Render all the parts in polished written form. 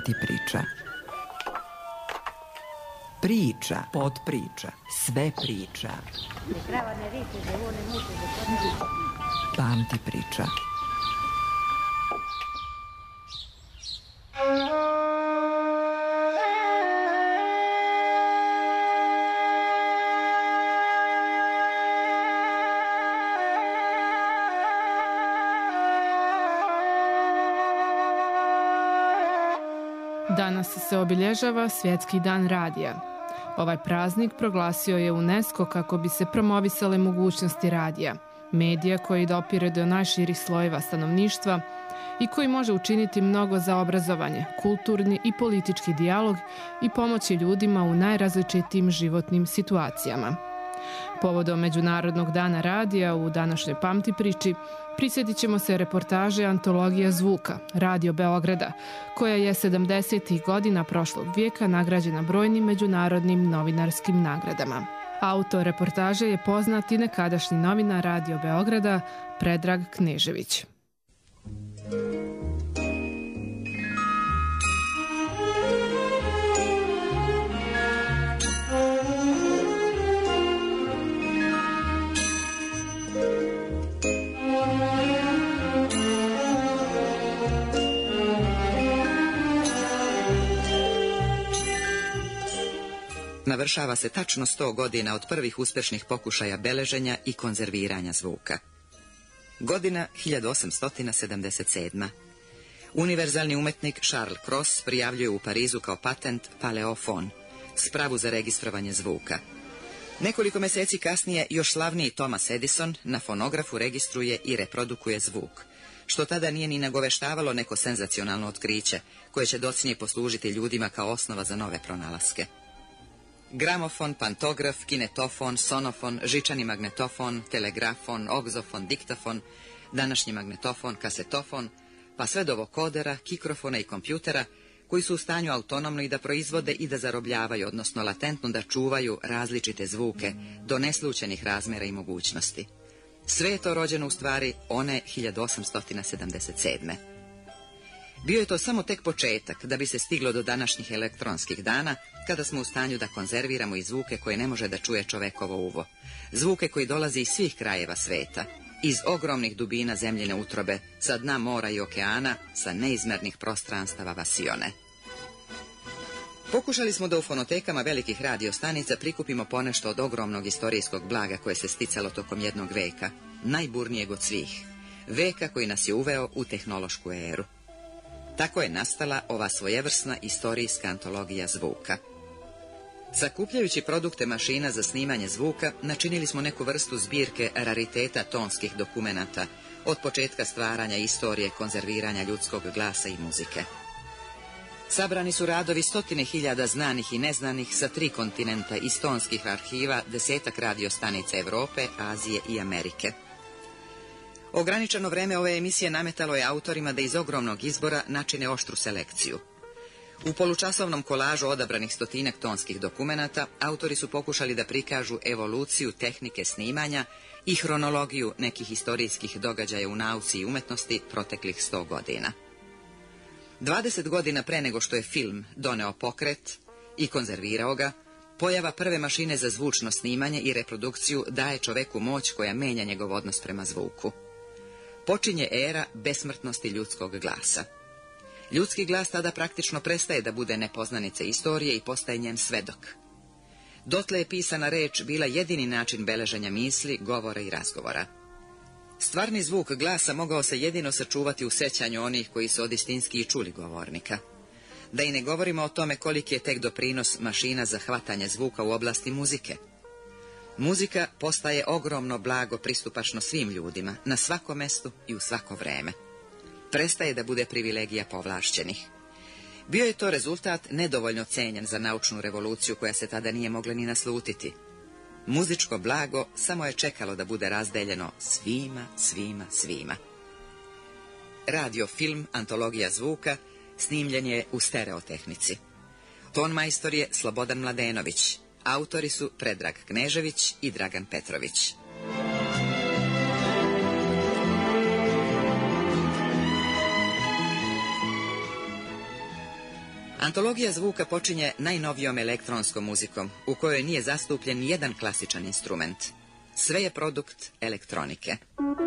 Pamti priča. Priča, podpriča, sve priča. Pamti priča. Danas se obilježava Svjetski dan radija. Ovaj praznik proglasio je UNESCO kako bi se promovisale mogućnosti radija, medija koji dopire do najširih slojeva stanovništva i koji može učiniti mnogo za obrazovanje, kulturni i politički dijalog i pomoći ljudima u najrazličitijim životnim situacijama. Povodom Međunarodnog dana radija u današnjoj Pamti priči prisjetit ćemo se reportaže Antologija zvuka, Radio Beograda, koja je 70. godina prošlog vijeka nagrađena brojnim međunarodnim novinarskim nagradama. Autor reportaže je poznat i nekadašnji novinar Radio Beograda Predrag Knežević. Navršava se tačno 100 godina od prvih uspješnih pokušaja beleženja i konzerviranja zvuka. Godina 1877. Univerzalni umetnik Charles Cros prijavljuje u Parizu kao patent paleofon, spravu za registrovanje zvuka. Nekoliko mjeseci kasnije još slavniji Thomas Edison na fonografu registruje i reprodukuje zvuk, što tada nije ni nagoveštavalo neko senzacionalno otkriće, koje će docnije poslužiti ljudima kao osnova za nove pronalaske. Gramofon, pantograf, kinetofon, sonofon, žičani magnetofon, telegrafon, ogzofon, diktafon, današnji magnetofon, kasetofon, pa sve do vokodera, kikrofona i kompjutera, koji su u stanju autonomno i da proizvode i da zarobljavaju, odnosno latentno da čuvaju različite zvuke do neslućenih razmjera i mogućnosti. Sve je to rođeno u stvari one 1877. Bio je to samo tek početak da bi se stiglo do današnjih elektronskih dana, kada smo u stanju da konzerviramo i zvuke koje ne može da čuje čovekovo uvo. Zvuke koji dolaze iz svih krajeva sveta, iz ogromnih dubina zemljine utrobe, sa dna mora i okeana, sa neizmernih prostranstava vasione. Pokušali smo da u fonotekama velikih radiostanica prikupimo ponešto od ogromnog istorijskog blaga koje se sticalo tokom jednog veka, najburnijeg od svih, veka koji nas je uveo u tehnološku eru. Tako je nastala ova svojevrsna istorijska antologija zvuka. Sakupljajući produkte mašina za snimanje zvuka, načinili smo neku vrstu zbirke rariteta tonskih dokumenata, od početka stvaranja istorije, konzerviranja ljudskog glasa i muzike. Sabrani su radovi 100.000 znanih i neznanih sa 3 kontinenta iz tonskih arhiva, 10-ak radiostanica Evrope, Azije i Amerike. Ograničeno vreme ove emisije nametalo je autorima da iz ogromnog izbora načine oštru selekciju. U polučasovnom kolažu odabranih 100-ak tonskih dokumenata, autori su pokušali da prikažu evoluciju tehnike snimanja i hronologiju nekih istorijskih događaja u nauci i umetnosti proteklih 100 godina. 20 godina pre nego što je film doneo pokret i konzervirao ga, pojava prve mašine za zvučno snimanje i reprodukciju daje čoveku moć koja menja njegov odnos prema zvuku. Počinje era besmrtnosti ljudskog glasa. Ljudski glas tada praktično prestaje da bude nepoznanica istorije i postaje njen svedok. Dotle je pisana reč bila jedini način beleženja misli, govora i razgovora. Stvarni zvuk glasa mogao se jedino sačuvati u sećanju onih koji su odistinski i čuli govornika. Da i ne govorimo o tome koliki je tek doprinos mašina za hvatanje zvuka u oblasti muzike. Muzika postaje ogromno blago pristupačno svim ljudima, na svakom mestu i u svako vreme. Prestaje da bude privilegija povlašćenih. Bio je to rezultat nedovoljno cenjen za naučnu revoluciju koja se tada nije mogla ni naslutiti. Muzičko blago samo je čekalo da bude razdeljeno svima, svima, svima. Radio film Antologija zvuka snimljen je u stereotehnici. Tonmajstor je Slobodan Mladenović. Autori su Predrag Knežević i Dragan Petrović. Antologija zvuka počinje najnovijom elektronskom muzikom, u kojoj nije zastupljen nijedan klasičan instrument. Sve je produkt elektronike.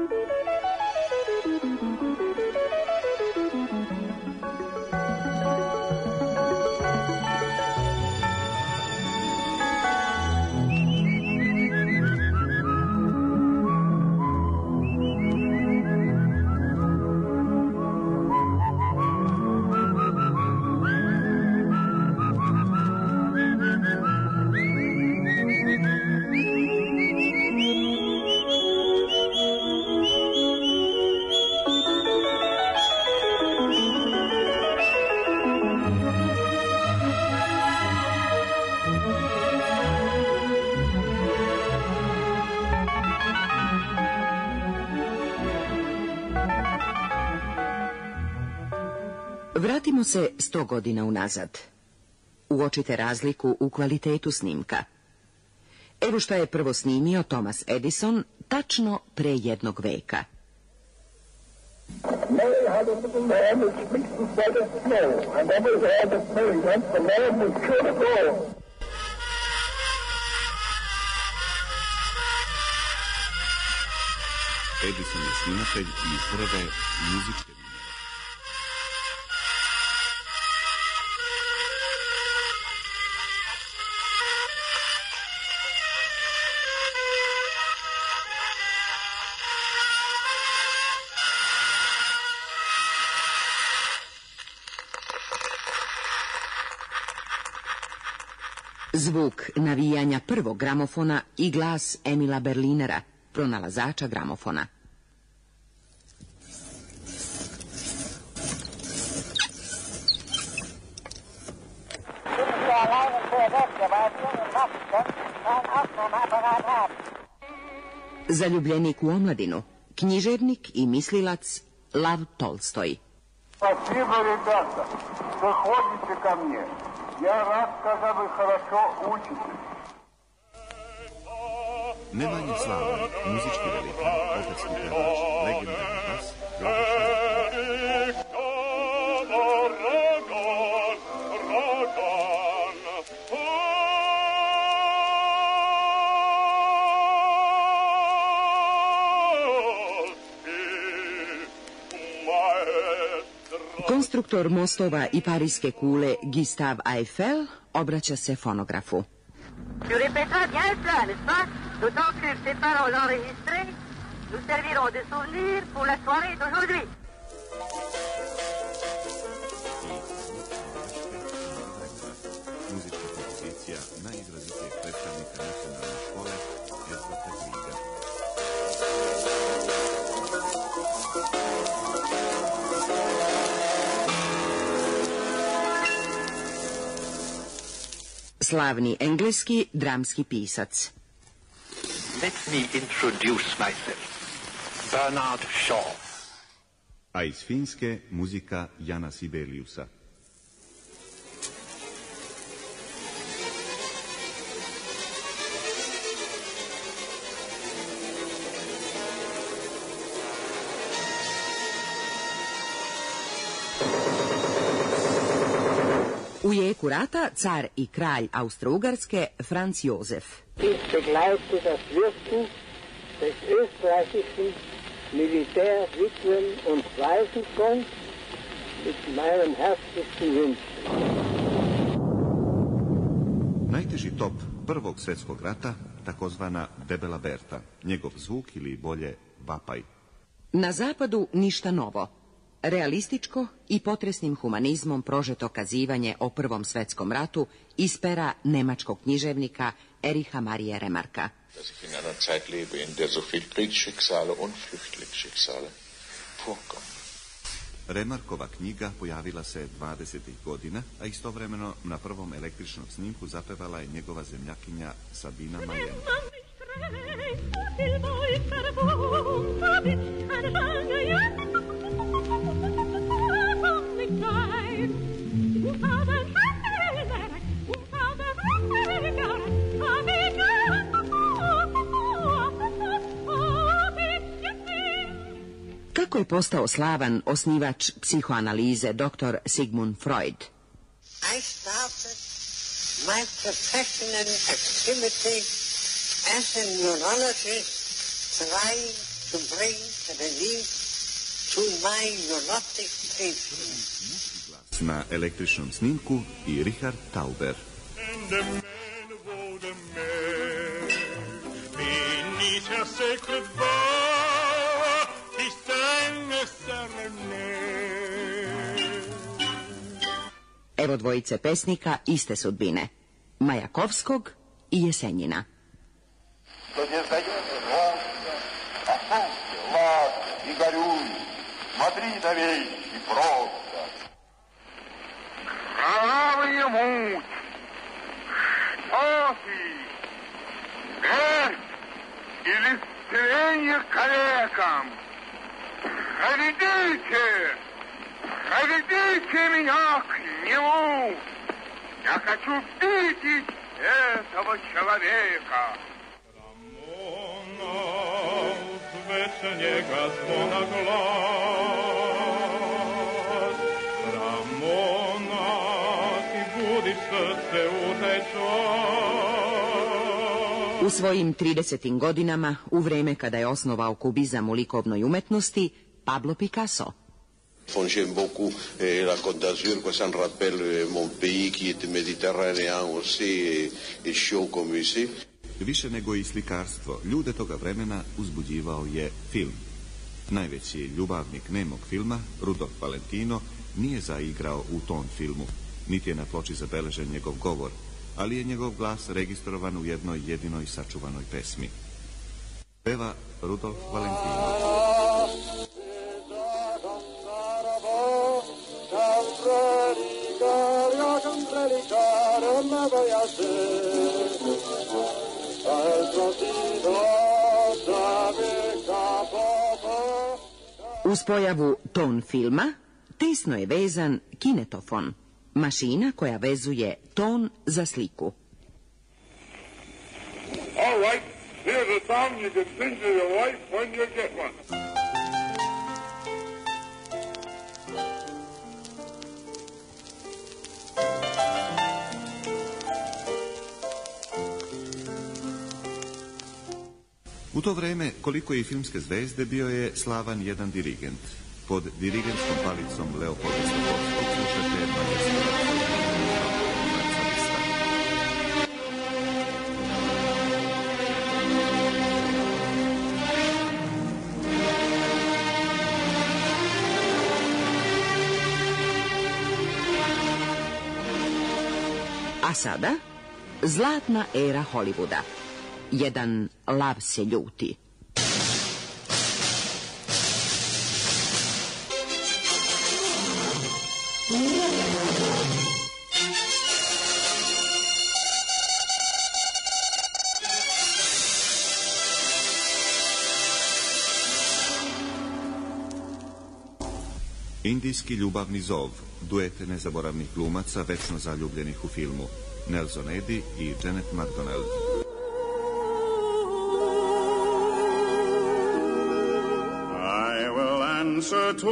Vratimo se 100 godina unazad. Uočite razliku u kvalitetu snimka. Evo što je prvo snimio Thomas Edison tačno pre 1 veka. Edison je snimatelj i prve muzičke. Zvuk navijanja prvog gramofona i glas Emila Berlinera, pronalazača gramofona. Zaljubljenik u omladinu, književnik i mislilac Lav Tolstoj. Спасибо, ребята, что ходите ко мне. Я рад, когда вы хорошо учитесь. Nemanja Slavan, muzički velikan, operski pevač, legendarni bas, Konstruktor mostova i parijske kule Gustave Eiffel obraća se fonografu. Tu répéteras bien cela, n'est-ce pas? D'autant que ces paroles enregistrées nous serviront de souvenirs pour la soirée d'aujourd'hui. Muzička kompozicija najizrazitijeg predstavnika nacionalne škole Edvarda Griega. Slavni engleski dramski pisac. Let me introduce myself. Bernard Shaw. A iz Finske muzika Jana Sibeliusa. U jeku rata car i kralj Austro-Ugarske Franz Josef. Ich begleite das Wirken des österreichischen Militärwitwen- und Waisenfonds mit meinen herzlichsten Wünschen. Najteži top Prvog svjetskog rata, takozvana Debela Berta, njegov zvuk ili bolje vapaj. Na zapadu ništa novo. Realističko i potresnim humanizmom prožeto kazivanje o Prvom svetskom ratu iz pera nemačkog književnika Ericha Maria Remarka. Dass ich in einer Zeit lebe, in der so viel Kriegsschicksale und Flüchtlingsschicksale vorkommen. Remarkova knjiga pojavila se 20. godina, a istovremeno na prvom električnom snimku zapevala je njegova zemljakinja Sabina Mayen. Kako je postao slavan osnivač psihoanalize dr. Sigmund Freud? I started my professional activity as a neurologist, trying to bring relief to my neurotic patients. Na električnom snimku i Richard Tauber. Evo dvojice pesnika iste sudbine, Majakovskog i Jesenjina. Что не сдается ровно, послушай, ладно, не горюй, смотри на вещи просто. Кровавая муть, что ты, смерть или стремление к калекам? Проведите меня к нему! Я хочу видеть этого человека! Рамона, вечнega zvona glas. Рамона, ti budiš srce u taj čas. U svojim 30. godinama, u vreme kada je osnovao kubizam u likovnoj umetnosti, Pablo Picasso. J'aime beaucoup la Côte d'Azur, quoi, ça me rappelle mon pays qui est méditerranéen aussi et chaud comme ici. Više nego i slikarstvo, ljude toga vremena uzbuđivao je film. Najveći ljubavnik nemog filma, Rudolf Valentino, nije zaigrao u ton filmu, niti je na ploči zabeležen njegov govor, ali je njegov glas registrovan u jednoj jedinoj sačuvanoj pesmi. Peva Rudolf Valentino. Uz pojavu ton filma, tesno je vezan kinetofon, mašina koja vezuje ton za sliku. All right, here's a song you can sing to your wife when you get one. U to vreme, koliko i filmske zvezde, bio je slavan jedan dirigent. Pod dirigentskom palicom Leopolda Stokowskog slušate maestro. A sada, zlatna era Hollywooda. Jedan lav se ljuti. Indijski ljubavni zov, duete nezaboravnih glumaca večno zaljubljenih u filmu, Nelson Eddy i Janet MacDonald. I will answer to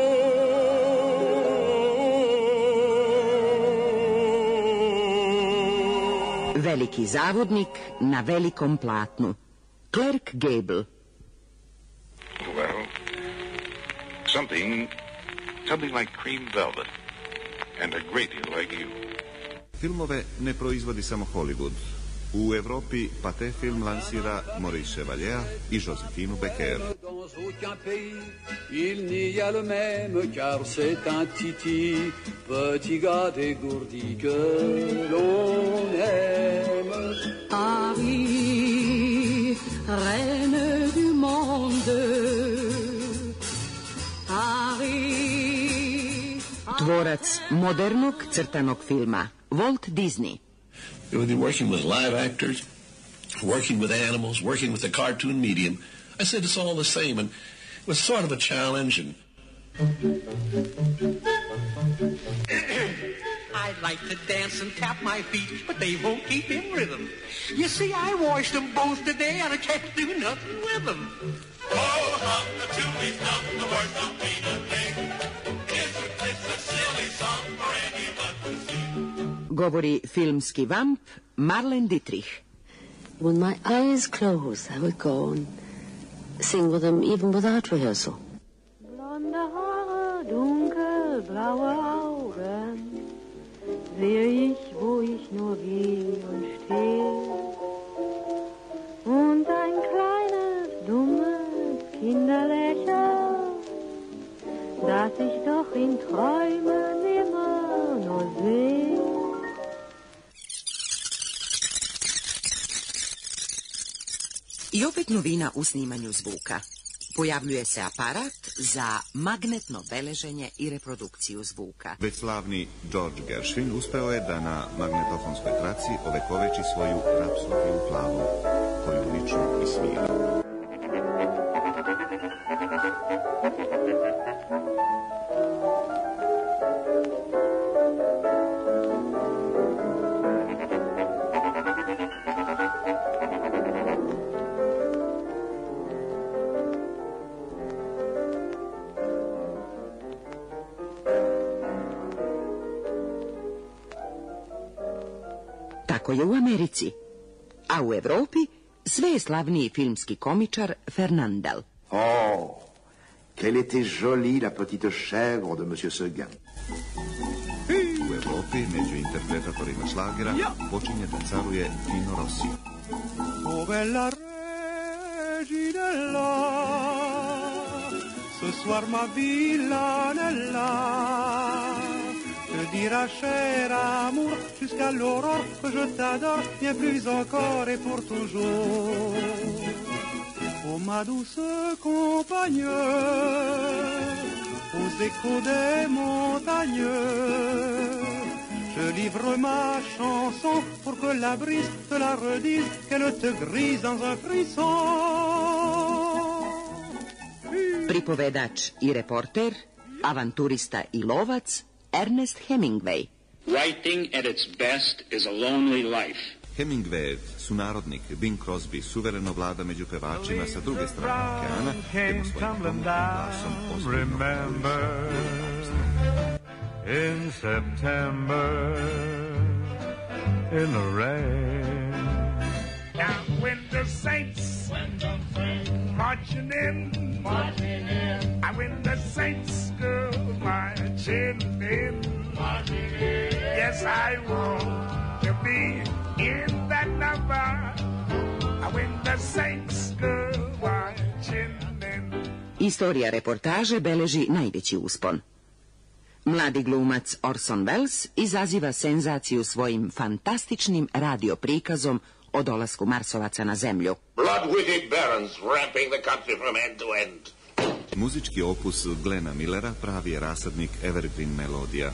Veliki zavodnik na velikom platnu. Clark Gable. Well, something like cream velvet and a great deal like you. Filmove ne proizvodi samo Hollywood. U Evropi Pathé film lansira Maurice Chevalier i Joséphine Baker. Dans aucun pays, il n'y a le même, car c'est un titi, petit gars dégourdi que l'on aime. Paris, reine du monde. Paris. Tvorac modernog crtanog filma, Walt Disney. We've been working with live actors, working with animals, working with the cartoon medium. I said it's all the same, and it was sort of a challenge. And I'd like to dance and tap my feet, but they won't keep in rhythm. You see, I washed them both today, and I can't do nothing with them. Oh, hum the tulies, hum the words don't mean a thing. It's a silly song for anyone to sing. govori filmski vamp Marlene Dietrich. When my eyes close, I would go and sing with them even without rehearsal. Blonde Haare, dunkelblaue Augen, sehe ich, wo ich nur gehe und stehe. Und ein kleines, dummes Kinderlächeln, das ich doch in Träumen immer nur sehe. I opet novina u snimanju zvuka. Pojavljuje se aparat za magnetno beleženje i reprodukciju zvuka. Već slavni George Gershwin uspeo je da na magnetofonskoj traci ovekoveči svoju rapsodiju plavu, koju lično i svira. Tako je u Americi, a u Evropi sve je slavniji filmski komičar Fernandel. Oh, quelle était jolie la petite chèvre de Monsieur Seguin. U Evropi među interpretatorima šlagera počinje da caruje Tino Rossi. Oh bella reginella, ce soir ma villanella, te dira cher amour, jusqu'à l'aurore que je t'adore, bien plus encore et pour toujours. Oh ma douce compagne, aux échos des montagnes, je livre ma chanson pour que la brise te la redise, qu'elle te grise dans un frisson. Pripovedač i reporter, avanturista i lovac, Ernest Hemingway. Writing at its best is a lonely life. Hemingway, sunarodnik Bing Crosby, suvereno vlada među pevačima sa druge strane okeana, te mu svojim pomutnim glasom Remember, in September, in the rain. Now when the saints marching in, when the saints go marching in, yes, I want to be in that number. When the saints go marching in. Istorija reportaže beleži najveći uspon. Mladi glumac Orson Welles izaziva senzaciju svojim fantastičnim radio prikazom o dolasku Marsovaca na zemlju. Blood-witted barons ramping the country from end to end. Muzički opus Glena Millera pravi je rasadnik evergreen melodija.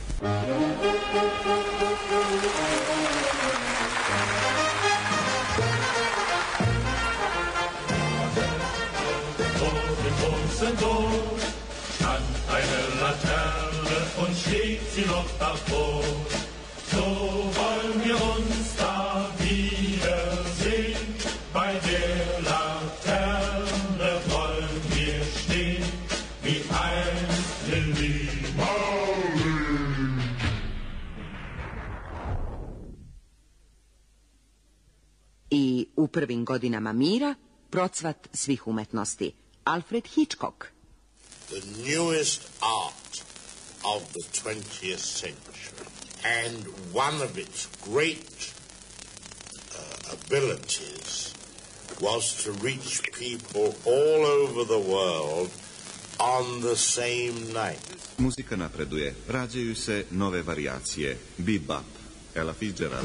An eine Laterne und steht sie noch davor. So wollen wir uns da wiedersehen. Bei der Laterne wollen wir stehen, wie eine Liebhaberin. I u prvim godinama mira procvat svih umetnosti, Alfred Hitchcock. The newest art of the 20th century, and one of its great abilities was to reach people all over the world on the same night. Muzika napreduje, rađaju se nove varijacije, bebop, Ella Fitzgerald.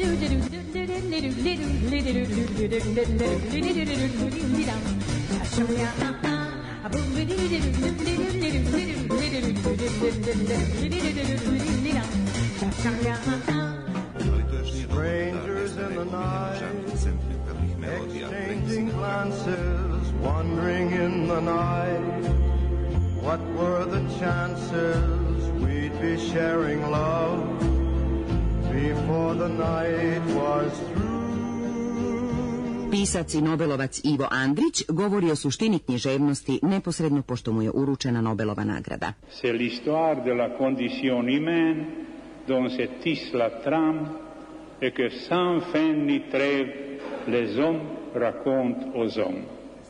Strangers in the night, exchanging glances, wandering in the night. What were the chances we'd be sharing love before the night was through? Pisac i Nobelovac Ivo Andrić govori o suštini književnosti neposredno pošto mu je uručena Nobelova nagrada. C'est l'histoire de la condition humaine dont se tisse la trame et que sans fin ni trêve les hommes racontent aux hommes.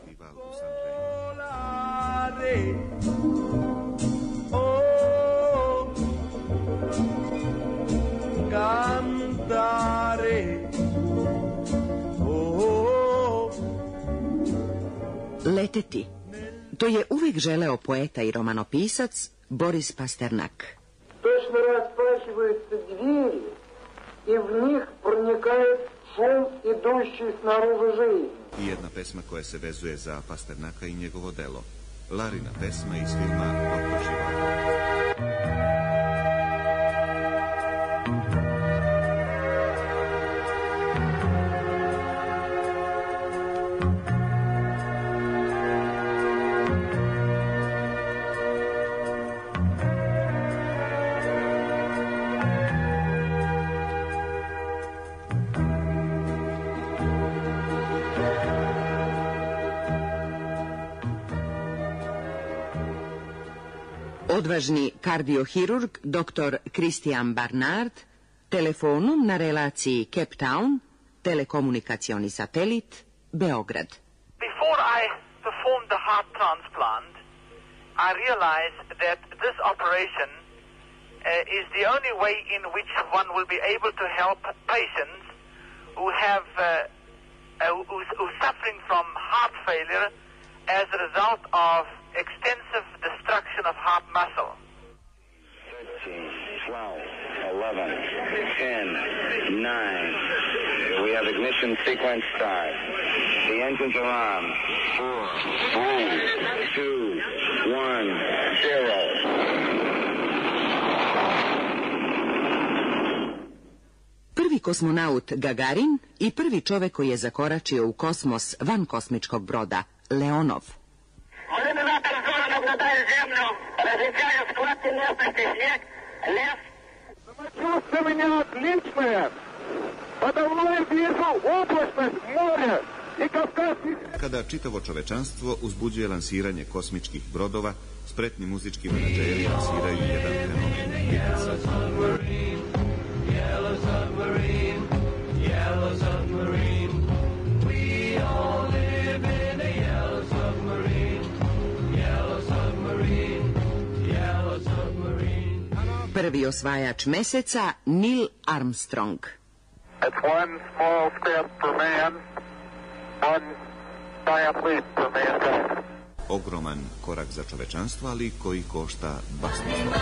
Leteti. To je uvijek želeo poeta i romanopisac Boris Pasternak. Точно распахиваются двери, и в них проникает шум, идущий снаружи жизни. I jedna pesma koja se vezuje za Pasternaka i njegovo delo. Larina pesma iz filma Doktor Živago. Odvažni kardiohirurg dr. Christian Barnard telefonom na relaciji Cape Town, telekomunikacioni satelit, Beograd. Before I performed the heart transplant, I realized that this operation is the only way in which one will be able to help patients who have who's suffering from heart failure as a result of extensive destruction of heart muscle. 13, 12, 11, 10, 9. We have ignition sequence start. The engines are on. 4, 3, 2, 1, 0. Prvi kosmonaut Gagarin i prvi čovek koji je zakoračio u kosmos van kosmičkog broda, Leonov. Иллюминатор зора наблюдает Землю, различая складки местности, снег, лес. Самочувствие отличное. Подо мной вижу облачность, море и Кавказский... Kada čitavo čovečanstvo uzbuđuje lansiranje kosmičkih brodova, spretni muzički menadžeri lansiraju jedan fenomen Beatlesa. Yellow submarine, yellow submarine, we all live in a yellow submarine, yellow submarine, yellow submarine. Prvi osvajač meseca, Neil Armstrong. It's one small step for man, one giant leap for mankind. Ogroman korak za čovečanstvo, ali koji košta basnoslovno.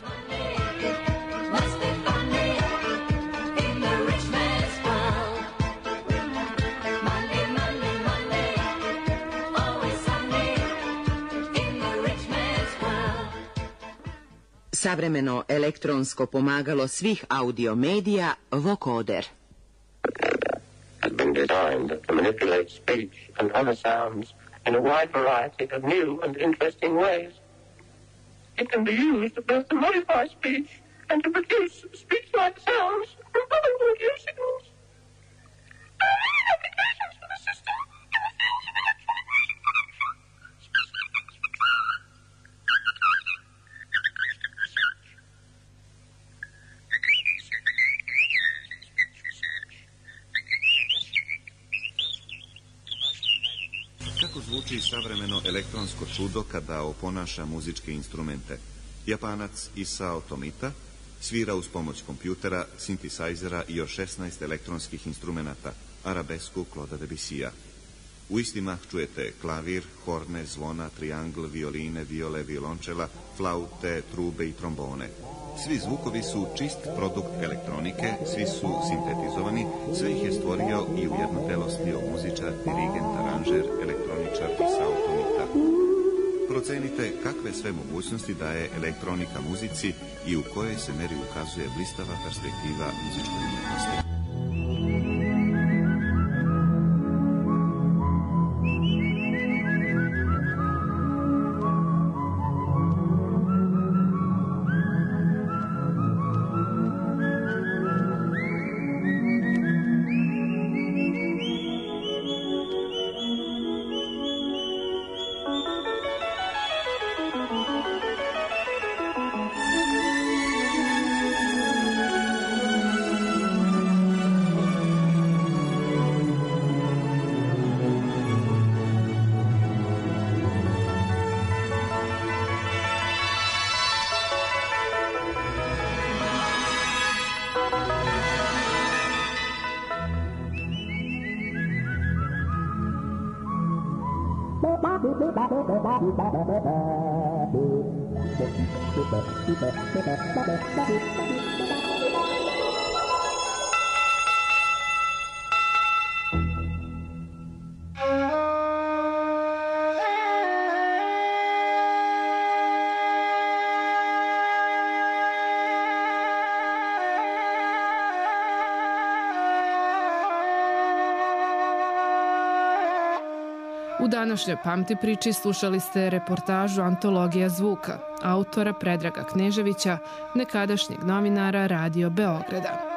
Savremeno elektronsko pomagalo svih audiomedija, vocoder. Has been designed to manipulate speech and other sounds in a wide variety of new and interesting ways. It can be used both to modify speech and to produce speech-like sounds from other audio signals. There are many applications for the system in the field of electronic music production, especially things for drama, advertising, and acoustic research. The ladies of the late careers in speech research think it Kako zvuči savremeno elektronsko čudo kada oponaša muzičke instrumente? Japanac Isao Tomita svira uz pomoć kompjutera, sintisajzera i još 16 elektronskih instrumenata, arabesku Claude'a Debussija. U isti mah čujete klavir, horne, zvona, triangl, violine, viole, violončela, flaute, trube i trombone. Svi zvukovi su čist produkt elektronike, svi su sintetizovani, sve ih je stvorio i u jedno telo slio muzičar, dirigent, aranžer, elektroničar Isao Tomita. Procenite kakve sve mogućnosti daje elektronika muzici i u kojoj se meri ukazuje blistava perspektiva muzičkoj umjetnosti. U današnjoj Pamti priči slušali ste reportažu Antologija zvuka, autora Predraga Kneževića, nekadašnjeg novinara Radio Beograda.